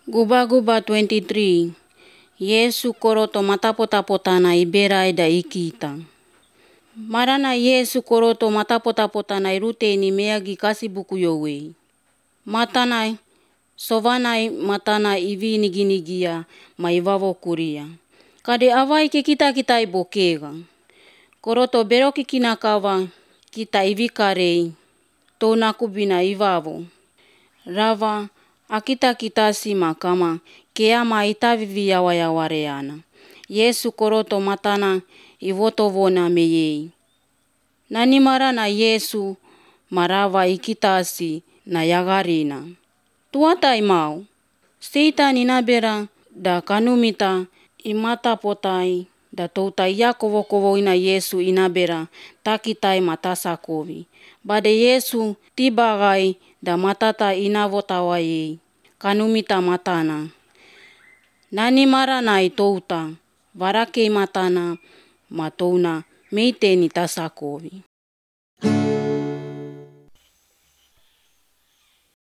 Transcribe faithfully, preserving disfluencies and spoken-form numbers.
Guba-guba twenty-three. Yesu koroto matapotapotana iberai da ikita. Marana Yesu koroto matapotapotana iruteni meagi kasibuku yowei. Matana sovanai matana ivi niginigia ma ivavo kuria. Kade avai ke kita kita ibokega. Koroto beroki kinakava kita ivi karei. Tona kubina ivavo. Rava akita kitasi makama keama itavivi yawa yawareana. Yesu koroto matana ivotovona meyei. Nani marana Yesu marava ikitasi na yagarina. Tuata imau. Seitan inabera da kanumita imata potai da touta iya kovo-kovo ina Yesu inabera takitai matasakovi. Bade Yesu tibagai da matata inavotawai kanumita matana. Nani marana itouta varakei matana matona meiteni tasakovi.